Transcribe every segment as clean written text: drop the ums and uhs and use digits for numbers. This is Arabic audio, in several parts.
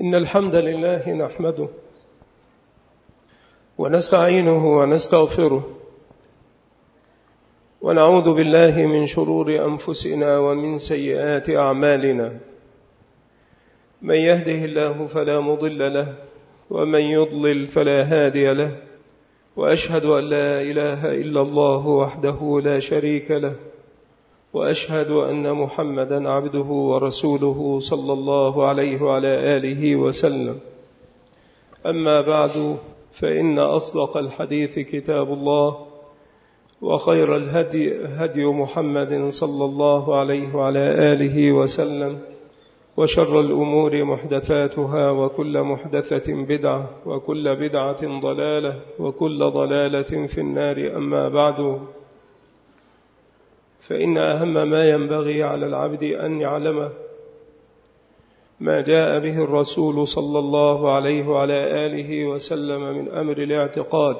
إن الحمد لله نحمده ونستعينه ونستغفره ونعوذ بالله من شرور أنفسنا ومن سيئات أعمالنا. من يهده الله فلا مضل له ومن يضلل فلا هادي له، وأشهد أن لا إله إلا الله وحده لا شريك له، وأشهد أن محمدا عبده ورسوله صلى الله عليه وعلى آله وسلم. أما بعد، فإن أصدق الحديث كتاب الله، وخير الهدي هدي محمد صلى الله عليه وعلى آله وسلم، وشر الأمور محدثاتها، وكل محدثة بدعة، وكل بدعة ضلالة، وكل ضلالة في النار. أما بعد، فإن أهم ما ينبغي على العبد أن يعلم ما جاء به الرسول صلى الله عليه وعلى آله وسلم من أمر الاعتقاد،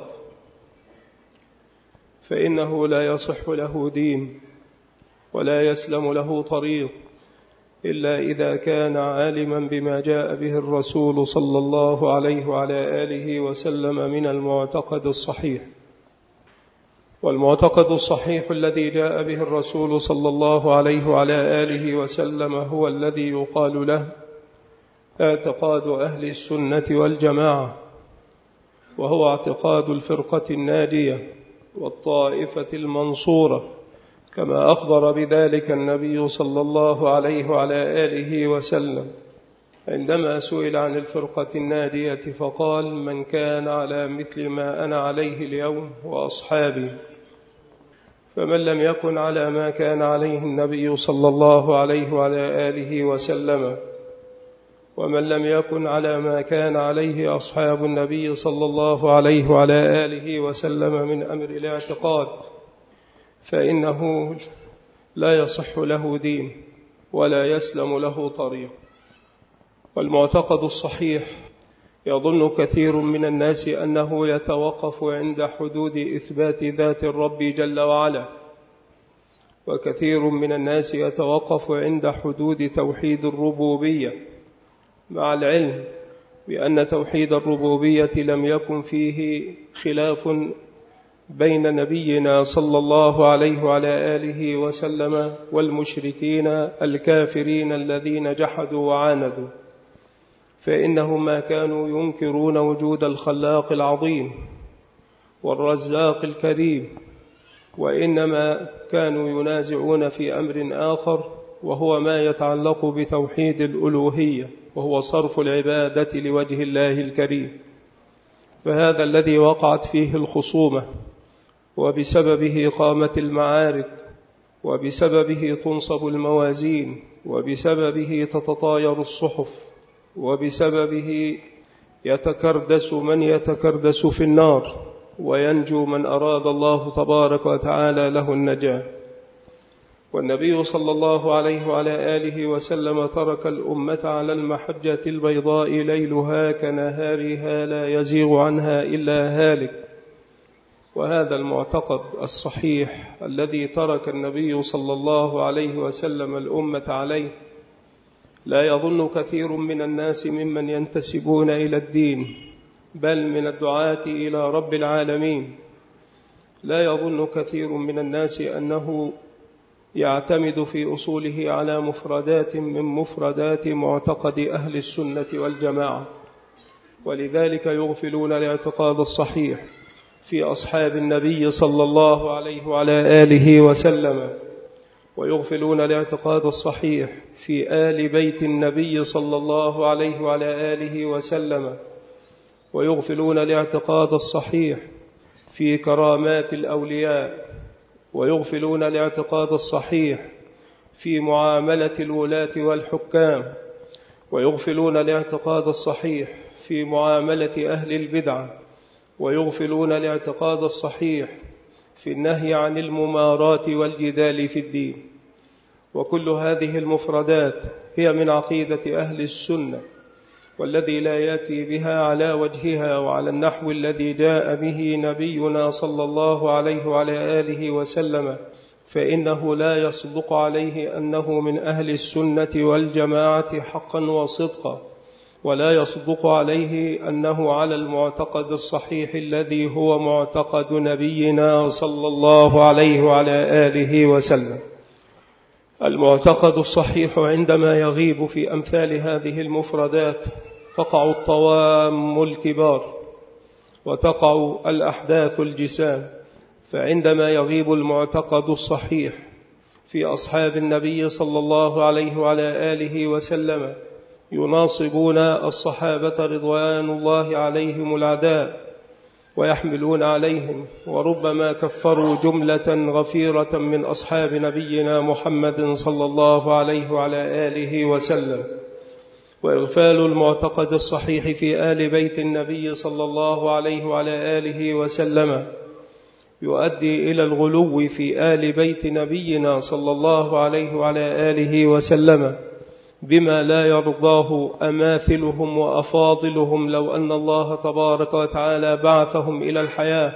فإنه لا يصح له دين ولا يسلم له طريق إلا إذا كان عالما بما جاء به الرسول صلى الله عليه وعلى آله وسلم من المعتقد الصحيح. والمعتقد الصحيح الذي جاء به الرسول صلى الله عليه وعلى آله وسلم هو الذي يقال له اعتقاد أهل السنة والجماعة، وهو اعتقاد الفرقة الناجية والطائفة المنصورة، كما أخبر بذلك النبي صلى الله عليه وعلى آله وسلم عندما سئل عن الفرقة الناجية فقال: من كان على مثل ما أنا عليه اليوم وأصحابي. فمن لم يكن على ما كان عليه النبي صلى الله عليه وعلى آله وسلم، ومن لم يكن على ما كان عليه أصحاب النبي صلى الله عليه وعلى آله وسلم من أمر الاعتقاد، فإنه لا يصح له دين ولا يسلم له طريق. والمعتقد الصحيح يظن كثير من الناس أنه يتوقف عند حدود إثبات ذات الرب جل وعلا، وكثير من الناس يتوقف عند حدود توحيد الربوبية، مع العلم بأن توحيد الربوبية لم يكن فيه خلاف بين نبينا صلى الله عليه وعلى آله وسلم والمشركين الكافرين الذين جحدوا وعاندوا، فإنهم ما كانوا ينكرون وجود الخلاق العظيم والرزاق الكريم، وإنما كانوا ينازعون في أمر آخر، وهو ما يتعلق بتوحيد الألوهية، وهو صرف العبادة لوجه الله الكريم. فهذا الذي وقعت فيه الخصومة، وبسببه قامت المعارك، وبسببه تنصب الموازين، وبسببه تتطاير الصحف، وبسببه يتكردس من يتكردس في النار، وينجو من أراد الله تبارك وتعالى له النجاة. والنبي صلى الله عليه وعلى آله وسلم ترك الأمة على المحجة البيضاء ليلها كنهارها لا يزيغ عنها إلا هالك. وهذا المعتقد الصحيح الذي ترك النبي صلى الله عليه وسلم الأمة عليه لا يظن كثير من الناس ممن ينتسبون إلى الدين، بل من الدعاة إلى رب العالمين، لا يظن كثير من الناس أنه يعتمد في أصوله على مفردات من مفردات معتقد أهل السنة والجماعة، ولذلك يغفلون الاعتقاد الصحيح في أصحاب النبي صلى الله عليه وعلى آله وسلم، ويغفلون الاعتقاد الصحيح في آل بيت النبي صلى الله عليه وعلى آله وسلم، ويغفلون الاعتقاد الصحيح في كرامات الأولياء، ويغفلون الاعتقاد الصحيح في معاملة الولاة والحكام، ويغفلون الاعتقاد الصحيح في معاملة أهل البدع، ويغفلون الاعتقاد الصحيح في النهي عن الممارات والجدال في الدين. وكل هذه المفردات هي من عقيدة أهل السنة، والذي لا يأتي بها على وجهها وعلى النحو الذي جاء به نبينا صلى الله عليه وعلى آله وسلم فإنه لا يصدق عليه أنه من أهل السنة والجماعة حقا وصدقا، ولا يصدق عليه أنه على المعتقد الصحيح الذي هو معتقد نبينا صلى الله عليه وعلى آله وسلم. المعتقد الصحيح عندما يغيب في أمثال هذه المفردات تقع الطوام الكبار وتقع الأحداث الجسام. فعندما يغيب المعتقد الصحيح في أصحاب النبي صلى الله عليه وعلى آله وسلم يناصبون الصحابة رضوان الله عليهم العداء ويحملون عليهم، وربما كفروا جملة غفيرة من أصحاب نبينا محمد صلى الله عليه وعلى آله وسلم. وإغفال المعتقد الصحيح في آل بيت النبي صلى الله عليه وعلى آله وسلم يؤدي إلى الغلو في آل بيت نبينا صلى الله عليه وعلى آله وسلم بما لا يرضاه أماثلهم وأفاضلهم لو أن الله تبارك وتعالى بعثهم إلى الحياة،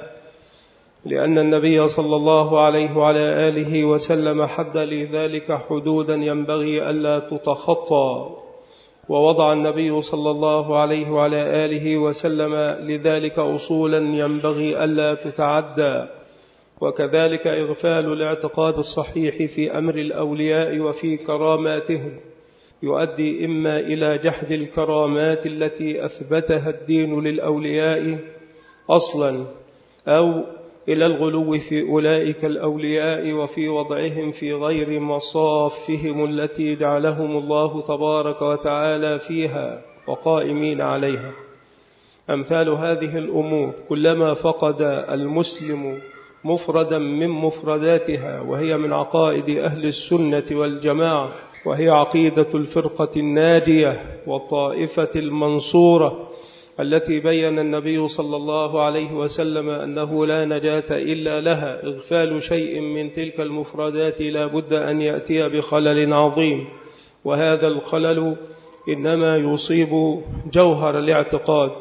لأن النبي صلى الله عليه وعلى آله وسلم حد لذلك حدودا ينبغي ألا تتخطى، ووضع النبي صلى الله عليه وعلى آله وسلم لذلك أصولا ينبغي ألا تتعدى. وكذلك إغفال الاعتقاد الصحيح في أمر الأولياء وفي كراماتهم يؤدي إما إلى جحد الكرامات التي أثبتها الدين للأولياء أصلا، أو إلى الغلو في أولئك الأولياء وفي وضعهم في غير مصافهم التي جعلهم الله تبارك وتعالى فيها وقائمين عليها. أمثال هذه الأمور كلما فقد المسلم مفردا من مفرداتها، وهي من عقائد أهل السنة والجماعة، وهي عقيدة الفرقة الناجية والطائفة المنصورة التي بين النبي صلى الله عليه وسلم أنه لا نجاة إلا لها، إغفال شيء من تلك المفردات لا بد أن يأتي بخلل عظيم، وهذا الخلل إنما يصيب جوهر الاعتقاد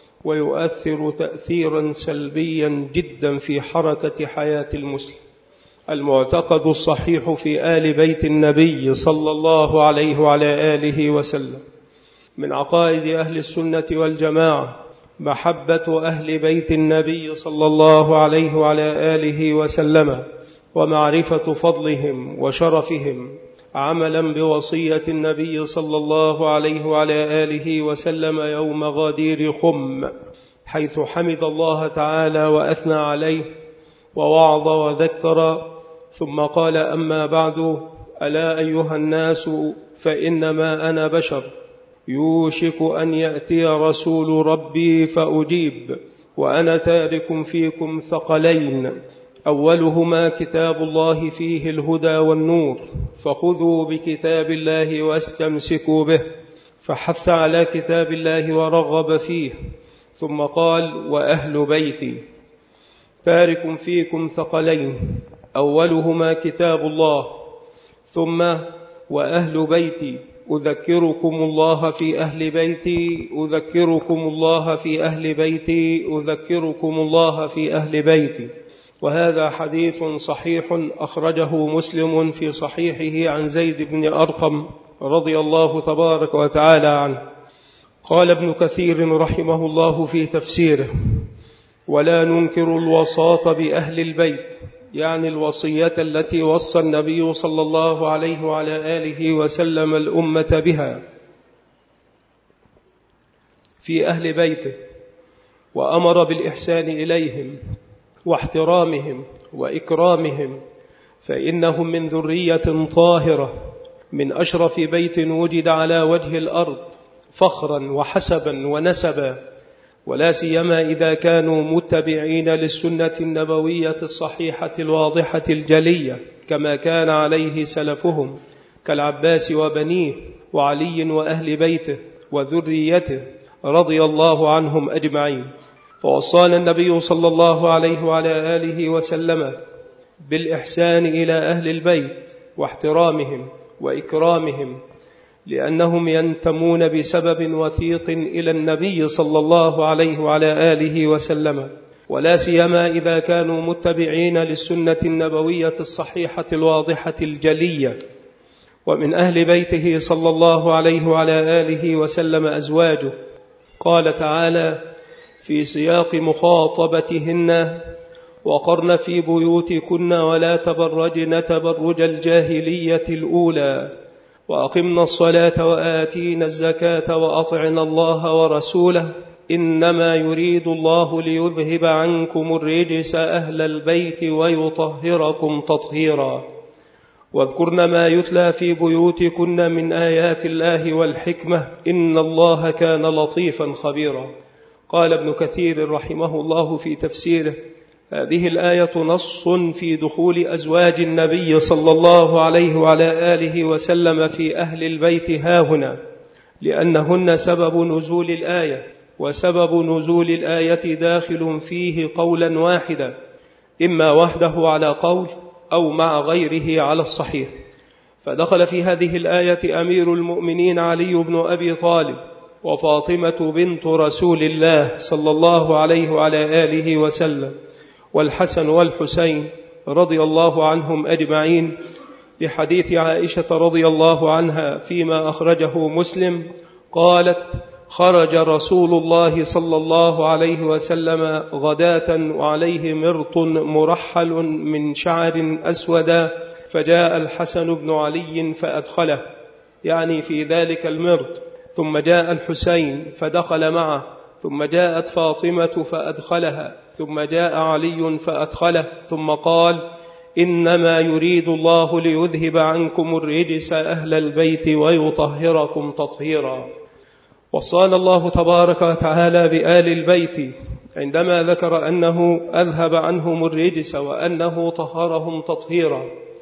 ويؤثر تأثيرا سلبيا جدا في حركة حياة المسلم. المعتقد الصحيح في آل بيت النبي صلى الله عليه وعلى آله وسلم من عقائد أهل السنة والجماعة محبة أهل بيت النبي صلى الله عليه وعلى آله وسلم ومعرفة فضلهم وشرفهم، عملا بوصية النبي صلى الله عليه وعلى آله وسلم يوم غدير خم، حيث حمد الله تعالى وأثنى عليه ووعظ وذكر، ثم قال: أما بعد، ألا أيها الناس فإنما أنا بشر، يوشك أن يأتي رسول ربي فأجيب، وأنا تارك فيكم ثقلين، أولهما كتاب الله فيه الهدى والنور، فخذوا بكتاب الله واستمسكوا به، فحث على كتاب الله ورغب فيه، ثم قال: وأهل بيتي. تارك فيكم ثقلين، أولهما كتاب الله، ثم وأهل بيتي، أذكركم الله في أهل بيتي، أذكركم الله في أهل بيتي، أذكركم الله في أهل بيتي. وهذا حديث صحيح أخرجه مسلم في صحيحه عن زيد بن أرقم رضي الله تبارك وتعالى عنه. قال ابن كثير رحمه الله في تفسيره: ولا ننكر الوصاة بأهل البيت، يعني الوصية التي وصى النبي صلى الله عليه وعلى آله وسلم الأمة بها في أهل بيته، وأمر بالإحسان إليهم واحترامهم وإكرامهم، فإنهم من ذرية طاهرة من أشرف بيت وجد على وجه الأرض فخرا وحسبا ونسبا، ولا سيما إذا كانوا متبعين للسنة النبوية الصحيحة الواضحة الجلية كما كان عليه سلفهم كالعباس وبنيه وعلي وأهل بيته وذريته رضي الله عنهم أجمعين. فوصانا النبي صلى الله عليه وعلى آله وسلم بالإحسان إلى أهل البيت واحترامهم وإكرامهم، لأنهم ينتمون بسبب وثيق إلى النبي صلى الله عليه وعلى آله وسلم، ولا سيما إذا كانوا متبعين للسنة النبوية الصحيحة الواضحة الجلية. ومن أهل بيته صلى الله عليه وعلى آله وسلم أزواجه. قال تعالى في سياق مخاطبتهن: وقرن في بيوتكن ولا تبرجن تبرج الجاهلية الأولى وأقمنا الصلاة وآتينا الزكاة وأطعنا الله ورسوله إنما يريد الله ليذهب عنكم الرجس أهل البيت ويطهركم تطهيرا واذكرن ما يتلى في بيوتكن من آيات الله والحكمة إن الله كان لطيفا خبيرا. قال ابن كثير رحمه الله في تفسيره: هذه الآية نص في دخول أزواج النبي صلى الله عليه وعلى آله وسلم في أهل البيت هاهنا، لأنهن سبب نزول الآية، وسبب نزول الآية داخل فيه قولا واحدا، إما وحده على قول أو مع غيره على الصحيح. فدخل في هذه الآية أمير المؤمنين علي بن أبي طالب وفاطمة بنت رسول الله صلى الله عليه وعلى آله وسلم والحسن والحسين رضي الله عنهم أجمعين، لحديث عائشة رضي الله عنها فيما أخرجه مسلم قالت: خرج رسول الله صلى الله عليه وسلم غداة وعليه مرط مرحل من شعر أسود، فجاء الحسن بن علي فأدخله، يعني في ذلك المرط، ثم جاء الحسين فدخل معه، ثم جاءت فاطمة فأدخلها، ثم جاء علي فأدخله، ثم قال: إنما يريد الله ليذهب عنكم الرجس أهل البيت ويطهركم تطهيرا. وصانا الله تبارك وتعالى بآل البيت عندما ذكر أنه أذهب عنهم الرجس وأنه طهرهم تطهيرا،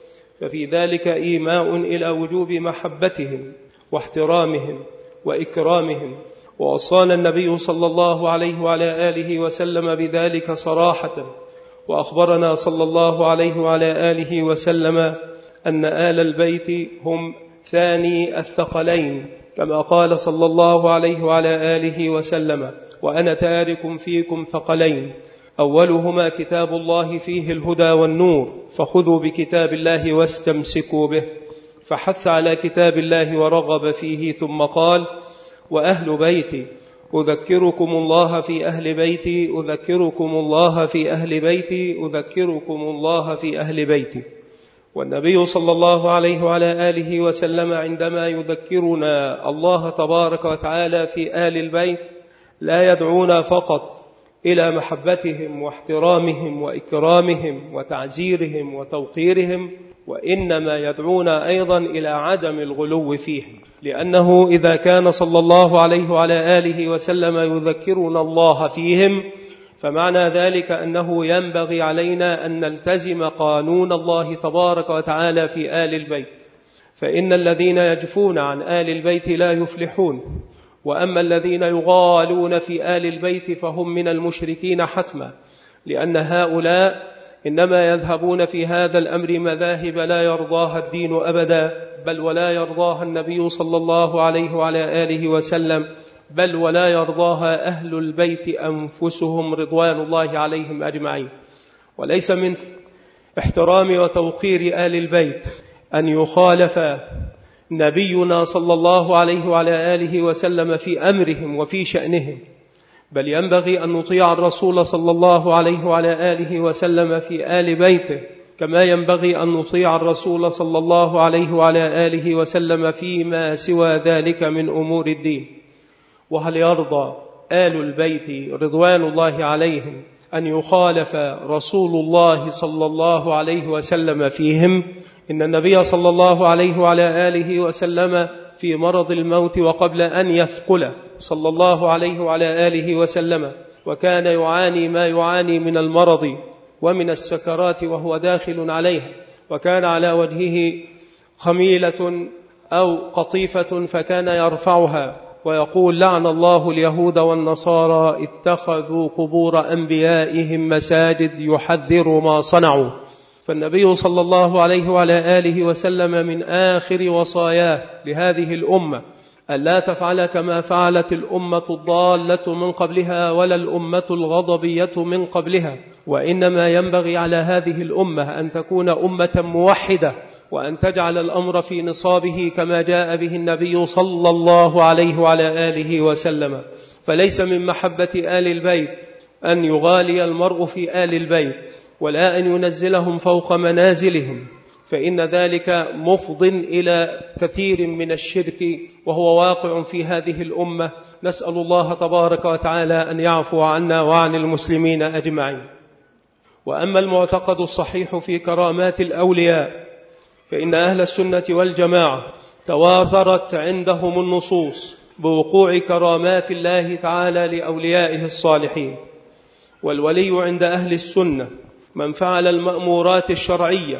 ففي ذلك إيماء إلى وجوب محبتهم واحترامهم وإكرامهم. ووصانا النبي صلى الله عليه وعلى آله وسلم بذلك صراحة، وأخبرنا صلى الله عليه وعلى آله وسلم أن آل البيت هم ثاني الثقلين، كما قال صلى الله عليه وعلى آله وسلم: وأنا تارك فيكم ثقلين، أولهما كتاب الله فيه الهدى والنور، فخذوا بكتاب الله واستمسكوا به. فحث على كتاب الله ورغب فيه، ثم قال: وأهل بيتي أذكركم الله في أهل بيتي، أذكركم الله في أهل بيتي، أذكركم الله في أهل بيتي. والنبي صلى الله عليه وعلى آله وسلم عندما يذكرنا الله تبارك وتعالى في آل البيت لا يدعونا فقط إلى محبتهم واحترامهم وإكرامهم وتعزيرهم وتوقيرهم، وإنما يدعونا أيضا إلى عدم الغلو فيهم، لأنه إذا كان صلى الله عليه وعلى آله وسلم يذكرنا الله فيهم فمعنى ذلك أنه ينبغي علينا أن نلتزم قانون الله تبارك وتعالى في آل البيت، فإن الذين يجفون عن آل البيت لا يفلحون، وأما الذين يغالون في آل البيت فهم من المشركين حتما، لأن هؤلاء إنما يذهبون في هذا الأمر مذاهب لا يرضاها الدين أبدا، بل ولا يرضاها النبي صلى الله عليه وعلى آله وسلم، بل ولا يرضاها أهل البيت أنفسهم رضوان الله عليهم أجمعين. وليس من احترام وتوقير آل البيت أن يخالف نبينا صلى الله عليه وعلى آله وسلم في أمرهم وفي شأنهم، بل ينبغي أن نطيع الرسول صلى الله عليه وعلى آله وسلم في آل بيته، كما ينبغي أن نطيع الرسول صلى الله عليه وعلى آله وسلم فيما سوى ذلك من أمور الدين. وهل يرضى آل البيت رضوان الله عليهم أن يخالف رسول الله صلى الله عليه وسلم فيهم؟ إن النبي صلى الله عليه وعلى آله وسلم في مرض الموت وقبل أن يثقل صلى الله عليه وعلى آله وسلم، وكان يعاني ما يعاني من المرض ومن السكرات وهو داخل عليها، وكان على وجهه خميلة أو قطيفة فكان يرفعها ويقول: لعن الله اليهود والنصارى اتخذوا قبور أنبيائهم مساجد يحذر ما صنعوا. فالنبي صلى الله عليه وعلى آله وسلم من آخر وصاياه لهذه الأمة ألا تفعل كما فعلت الأمة الضالة من قبلها ولا الأمة الغضبية من قبلها، وإنما ينبغي على هذه الأمة أن تكون أمة موحدة وأن تجعل الأمر في نصابه كما جاء به النبي صلى الله عليه وعلى آله وسلم. فليس من محبة آل البيت أن يغالي المرء في آل البيت ولا أن ينزلهم فوق منازلهم، فإن ذلك مفض إلى كثير من الشرك وهو واقع في هذه الأمة. نسأل الله تبارك وتعالى أن يعفو عنا وعن المسلمين أجمعين. وأما المعتقد الصحيح في كرامات الأولياء فإن أهل السنة والجماعة توافرت عندهم النصوص بوقوع كرامات الله تعالى لأوليائه الصالحين. والولي عند أهل السنة من فعل المأمورات الشرعية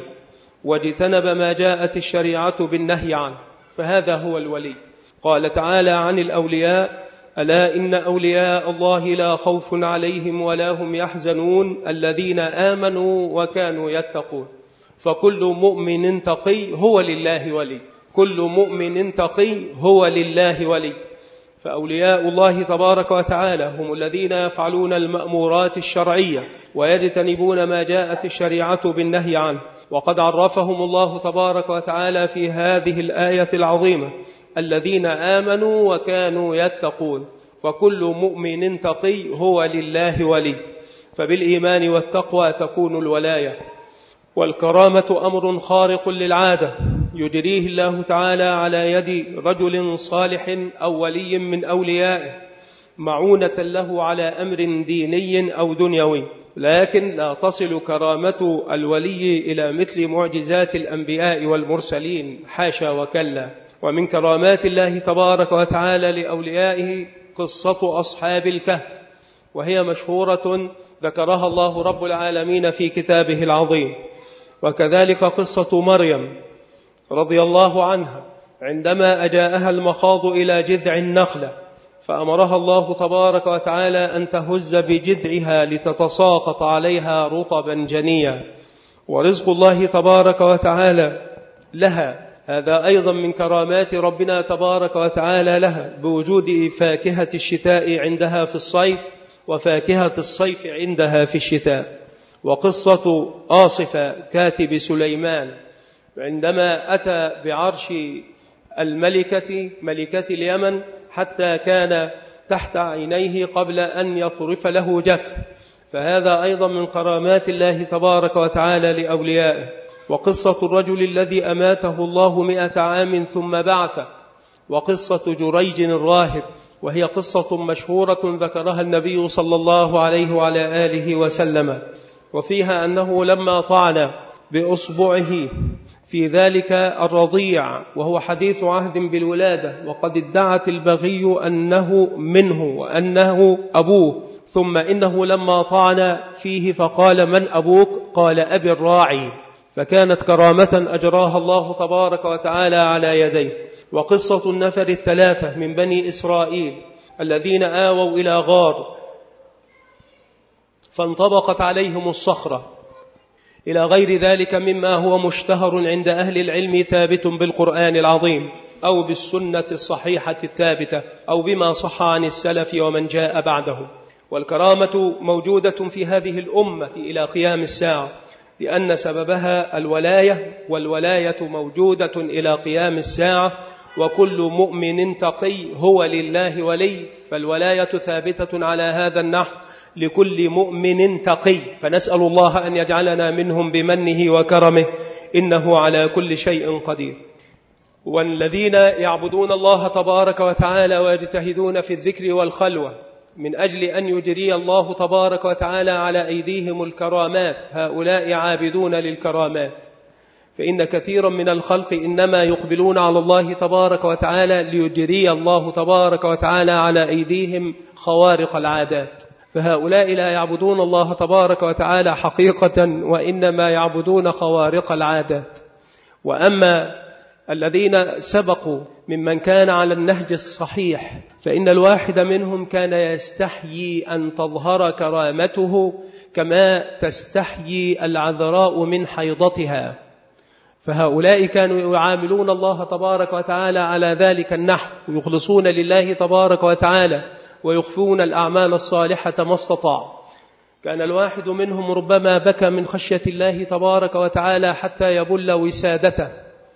واجتنب ما جاءت الشريعة بالنهي عنه، فهذا هو الولي. قال تعالى عن الأولياء: ألا إن أولياء الله لا خوف عليهم ولا هم يحزنون الذين آمنوا وكانوا يتقون. فكل مؤمن تقي هو لله ولي، كل مؤمن تقي هو لله ولي. فأولياء الله تبارك وتعالى هم الذين يفعلون المأمورات الشرعية ويجتنبون ما جاءت الشريعة بالنهي عنه. وقد عرفهم الله تبارك وتعالى في هذه الآية العظيمة: الذين آمنوا وكانوا يتقون. وكل مؤمن تقي هو لله ولي. فبالإيمان والتقوى تكون الولاية. والكرامة أمر خارق للعادة يجريه الله تعالى على يد رجل صالح أو ولي من أوليائه معونة له على أمر ديني أو دنيوي، لكن لا تصل كرامة الولي إلى مثل معجزات الأنبياء والمرسلين، حاشا وكلا. ومن كرامات الله تبارك وتعالى لأوليائه قصة أصحاب الكهف، وهي مشهورة ذكرها الله رب العالمين في كتابه العظيم. وكذلك قصة مريم رضي الله عنها عندما أجاءها المخاض إلى جذع النخلة فأمرها الله تبارك وتعالى أن تهز بجذعها لتتساقط عليها رطبا جنيا. ورزق الله تبارك وتعالى لها هذا أيضا من كرامات ربنا تبارك وتعالى لها، بوجود فاكهة الشتاء عندها في الصيف وفاكهة الصيف عندها في الشتاء. وقصة آصفة كاتب سليمان عندما أتى بعرش الملكة ملكة اليمن حتى كان تحت عينيه قبل أن يطرف له جف، فهذا أيضا من كرامات الله تبارك وتعالى لأوليائه. وقصة الرجل الذي أماته الله 100 عام ثم بعثه، وقصة جريج الراهب، وهي قصة مشهورة ذكرها النبي صلى الله عليه وعلى آله وسلم، وفيها أنه لما طعن بأصبعه في ذلك الرضيع وهو حديث عهد بالولادة وقد ادعت البغي أنه منه وأنه أبوه، ثم إنه لما طعن فيه فقال: من أبوك؟ قال: أبي الراعي. فكانت كرامة أجراها الله تبارك وتعالى على يديه. وقصة النفر 3 من بني إسرائيل الذين آووا إلى غار فانطبقت عليهم الصخرة، إلى غير ذلك مما هو مشتهر عند أهل العلم ثابت بالقرآن العظيم أو بالسنة الصحيحة الثابتة أو بما صح عن السلف ومن جاء بعده. والكرامة موجودة في هذه الأمة إلى قيام الساعة لأن سببها الولاية، والولاية موجودة إلى قيام الساعة. وكل مؤمن تقي هو لله ولي، فالولاية ثابتة على هذا النحو لكل مؤمن تقي. فنسأل الله أن يجعلنا منهم بمنه وكرمه، إنه على كل شيء قدير. والذين يعبدون الله تبارك وتعالى ويجتهدون في الذكر والخلوة من أجل أن يجري الله تبارك وتعالى على أيديهم الكرامات، هؤلاء عابدون للكرامات. فإن كثيرا من الخلق إنما يقبلون على الله تبارك وتعالى ليجري الله تبارك وتعالى على أيديهم خوارق العادات، فهؤلاء لا يعبدون الله تبارك وتعالى حقيقة وإنما يعبدون خوارق العادات. وأما الذين سبقوا ممن كان على النهج الصحيح فإن الواحد منهم كان يستحيي أن تظهر كرامته كما تستحيي العذراء من حيضتها، فهؤلاء كانوا يعاملون الله تبارك وتعالى على ذلك النحو ويخلصون لله تبارك وتعالى ويخفون الأعمال الصالحة ما استطاعوا. كان الواحد منهم ربما بكى من خشية الله تبارك وتعالى حتى يبل وسادته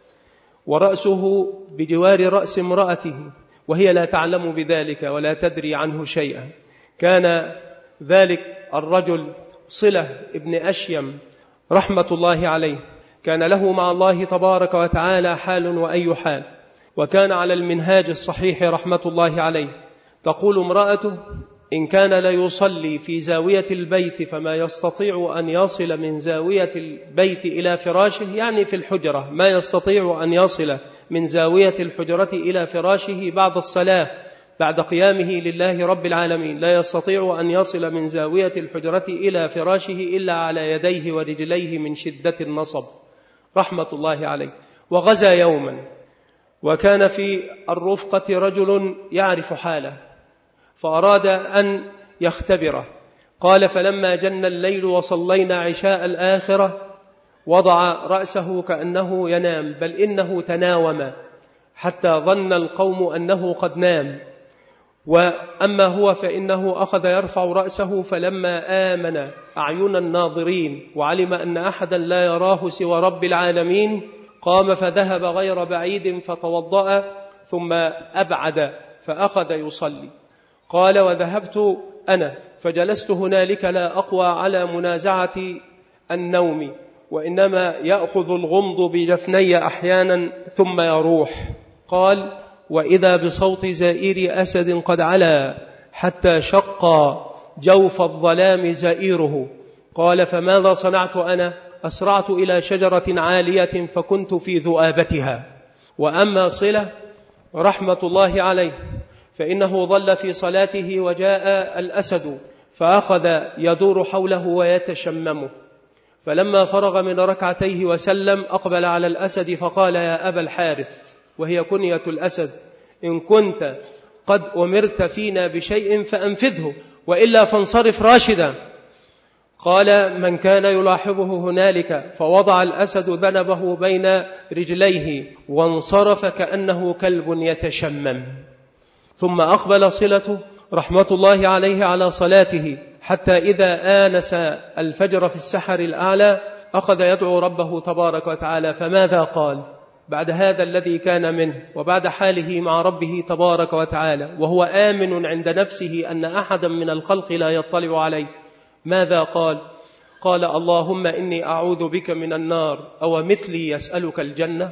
ورأسه بجوار رأس امرأته وهي لا تعلم بذلك ولا تدري عنه شيئا. كان ذلك الرجل صلة ابن أشيم رحمة الله عليه، كان له مع الله تبارك وتعالى حال وأي حال، وكان على المنهاج الصحيح رحمة الله عليه. تقول امرأته: إن كان لا يصلي في زاوية البيت فما يستطيع أن يصل من زاوية البيت إلى فراشه، يعني في الحجرة ما يستطيع أن يصل من زاوية الحجرة إلى فراشه بعد الصلاة بعد قيامه لله رب العالمين، لا يستطيع أن يصل من زاوية الحجرة إلى فراشه إلا على يديه ورجليه من شدة النصب رحمة الله عليه. وغزا يوما، وكان في الرفقة رجل يعرف حاله فأراد أن يختبره. قال: فلما جن الليل وصلينا عشاء الآخرة وضع رأسه كأنه ينام، بل إنه تناوم حتى ظن القوم أنه قد نام، وأما هو فإنه أخذ يرفع رأسه، فلما آمن أعين الناظرين وعلم أن أحدا لا يراه سوى رب العالمين قام فذهب غير بعيد فتوضأ ثم أبعد فأخذ يصلي. قال: وذهبت أنا فجلست هنالك لا أقوى على منازعة النوم، وإنما يأخذ الغمض بجفني أحيانا ثم يروح. قال: وإذا بصوت زائر أسد قد علا حتى شق جوف الظلام زائره. قال: فماذا صنعت أنا؟ أسرعت إلى شجرة عالية فكنت في ذؤابتها. وأما صلة رحمة الله عليه فإنه ظل في صلاته وجاء الأسد فأخذ يدور حوله ويتشممه، فلما فرغ من ركعتيه وسلم أقبل على الأسد فقال: يا أبا الحارث، وهي كنية الأسد: إن كنت قد أمرت فينا بشيء فأنفذه، وإلا فانصرف راشدا. قال: من كان يلاحظه هنالك، فوضع الأسد ذنبه بين رجليه وانصرف كأنه كلب يتشمم. ثم أقبل صلة رحمة الله عليه على صلاته حتى إذا آنس الفجر في السحر الأعلى أخذ يدعو ربه تبارك وتعالى. فماذا قال بعد هذا الذي كان منه وبعد حاله مع ربه تبارك وتعالى وهو آمن عند نفسه أن أحدا من الخلق لا يطلع عليه؟ ماذا قال؟ قال: اللهم إني أعوذ بك من النار أو مثلي يسألك الجنة.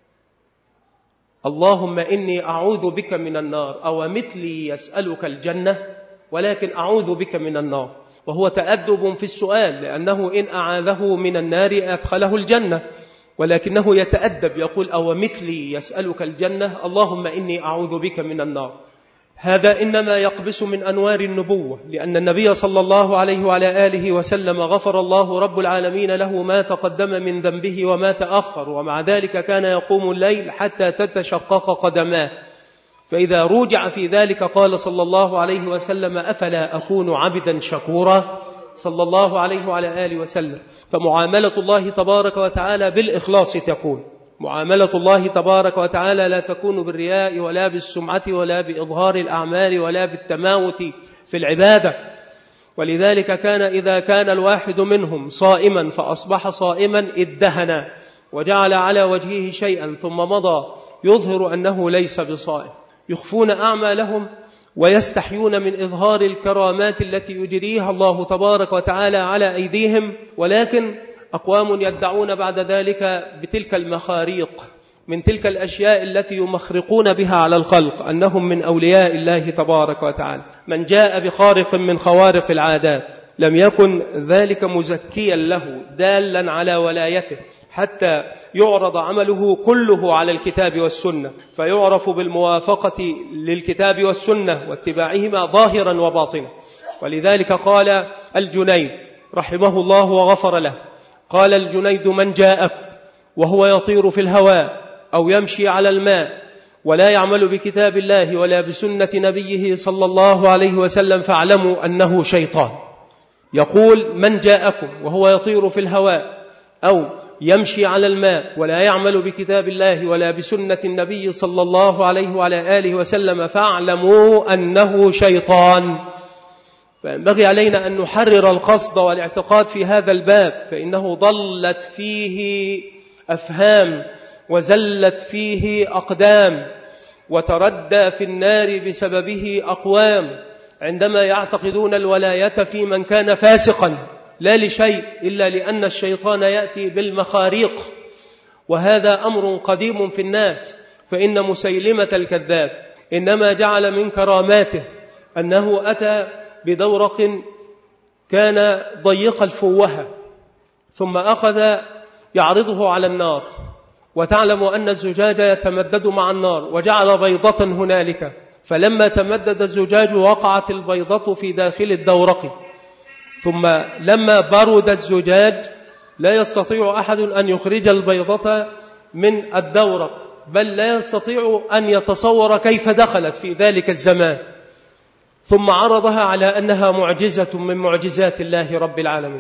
اللهم إني أعوذ بك من النار أو مثلي يسألك الجنة، ولكن أعوذ بك من النار، وهو تأدب في السؤال، لأنه إن أعاذه من النار أدخله الجنة، ولكنه يتأدب يقول: أو مثلي يسألك الجنة، اللهم إني أعوذ بك من النار. هذا إنما يقبس من أنوار النبوة، لأن النبي صلى الله عليه وعلى آله وسلم غفر الله رب العالمين له ما تقدم من ذنبه وما تأخر، ومع ذلك كان يقوم الليل حتى تتشقق قدماه، فإذا روجع في ذلك قال صلى الله عليه وسلم: أفلا أكون عبدا شكورا، صلى الله عليه وعلى آله وسلم. فمعاملة الله تبارك وتعالى بالإخلاص تكون، معاملة الله تبارك وتعالى لا تكون بالرياء ولا بالسمعة ولا بإظهار الأعمال ولا بالتماوت في العبادة. ولذلك كان إذا كان الواحد منهم صائما فأصبح صائما ادهن وجعل على وجهه شيئا ثم مضى يظهر أنه ليس بصائم، يخفون أعمالهم ويستحيون من إظهار الكرامات التي يجريها الله تبارك وتعالى على أيديهم، ولكن أقوام يدعون بعد ذلك بتلك المخاريق من تلك الأشياء التي يمخرقون بها على الخلق أنهم من أولياء الله تبارك وتعالى. من جاء بخارق من خوارق العادات لم يكن ذلك مزكيا له دالا على ولايته، حتى يعرض عمله كله على الكتاب والسنة فيعرف بالموافقة للكتاب والسنة واتباعهما ظاهرا وباطنا. ولذلك قال الجنيد رحمه الله وغفر له، قال الجنيد: من جاءك وهو يطير في الهواء أو يمشي على الماء ولا يعمل بكتاب الله ولا بسنة نبيه صلى الله عليه وسلم فاعلموا أنه شيطان. يقول: من جاءكم وهو يطير في الهواء أو يمشي على الماء ولا يعمل بكتاب الله ولا بسنة النبي صلى الله عليه وعلى آله وسلم فاعلموا أنه شيطان. فينبغي علينا أن نحرر القصد والاعتقاد في هذا الباب، فإنه ضلت فيه أفهام وزلت فيه أقدام وتردى في النار بسببه أقوام عندما يعتقدون الولاية في من كان فاسقا لا لشيء إلا لأن الشيطان يأتي بالمخاريق، وهذا أمر قديم في الناس. فإن مسيلمة الكذاب إنما جعل من كراماته أنه أتى بدورق كان ضيق الفوهة ثم أخذ يعرضه على النار، وتعلم أن الزجاج يتمدد مع النار، وجعل بيضة هنالك، فلما تمدد الزجاج وقعت البيضة في داخل الدورق، ثم لما برد الزجاج لا يستطيع أحد أن يخرج البيضة من الدورق، بل لا يستطيع أن يتصور كيف دخلت في ذلك الزمان، ثم عرضها على أنها معجزة من معجزات الله رب العالمين.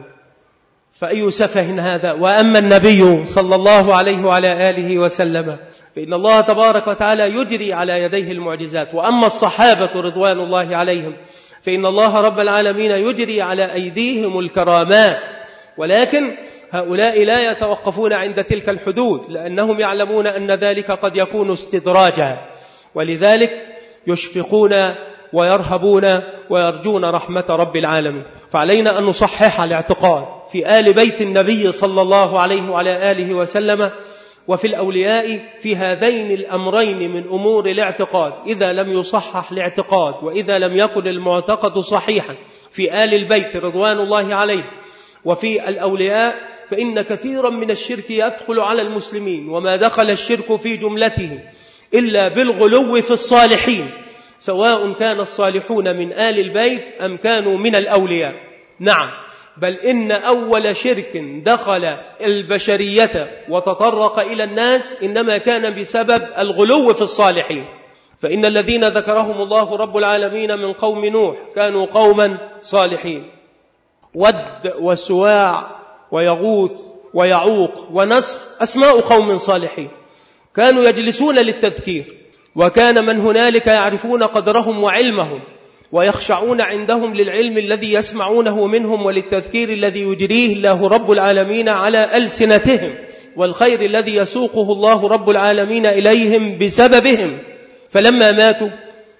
فأي سفه هذا؟ وأما النبي صلى الله عليه وعلى آله وسلم فإن الله تبارك وتعالى يجري على يديه المعجزات، وأما الصحابة رضوان الله عليهم فإن الله رب العالمين يجري على أيديهم الكرامات، ولكن هؤلاء لا يتوقفون عند تلك الحدود، لأنهم يعلمون أن ذلك قد يكون استدراجا، ولذلك يشفقون ويرهبون ويرجون رحمة رب العالمين. فعلينا أن نصحح الاعتقاد في آل بيت النبي صلى الله عليه وعلى آله وسلم وفي الأولياء في هذين الأمرين من أمور الاعتقاد. إذا لم يصحح الاعتقاد وإذا لم يكن المعتقد صحيحا في آل البيت رضوان الله عليه وفي الأولياء، فإن كثيرا من الشرك يدخل على المسلمين، وما دخل الشرك في جملته إلا بالغلو في الصالحين، سواء كان الصالحون من آل البيت أم كانوا من الأولياء. نعم، بل إن أول شرك دخل البشرية وتطرق إلى الناس إنما كان بسبب الغلو في الصالحين. فإن الذين ذكرهم الله رب العالمين من قوم نوح كانوا قوما صالحين، ود وسواع ويغوث ويعوق ونسر أسماء قوم صالحين، كانوا يجلسون للتذكير، وكان من هنالك يعرفون قدرهم وعلمهم ويخشعون عندهم للعلم الذي يسمعونه منهم وللتذكير الذي يجريه الله رب العالمين على ألسنتهم، والخير الذي يسوقه الله رب العالمين إليهم بسببهم. فلما ماتوا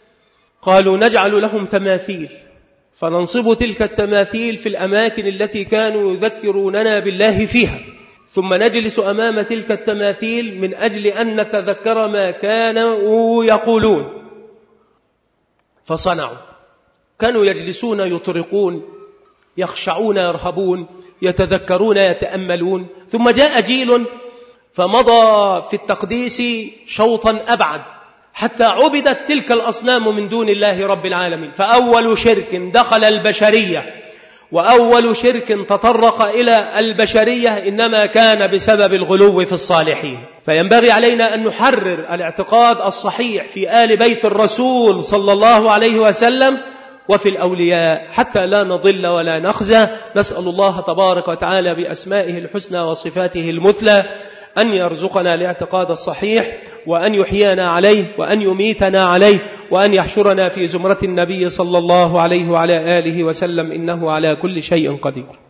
قالوا نجعل لهم تماثيل، فننصب تلك التماثيل في الأماكن التي كانوا يذكروننا بالله فيها، ثم نجلس أمام تلك التماثيل من أجل أن نتذكر ما كانوا يقولون. فصنعوا، كانوا يجلسون يطرقون يخشعون يرهبون يتذكرون يتأملون. ثم جاء جيل فمضى في التقديس شوطا أبعد حتى عبدت تلك الأصنام من دون الله رب العالمين. فأول شرك دخل البشرية وأول شرك تطرق إلى البشرية إنما كان بسبب الغلو في الصالحين. فينبغي علينا أن نحرر الاعتقاد الصحيح في آل بيت الرسول صلى الله عليه وسلم وفي الأولياء حتى لا نضل ولا نخزى. نسأل الله تبارك وتعالى بأسمائه الحسنى وصفاته المثلى أن يرزقنا الاعتقاد الصحيح، وأن يحيينا عليه، وأن يميتنا عليه، وأن يحشرنا في زمرة النبي صلى الله عليه وعلى آله وسلم، إنه على كل شيء قدير.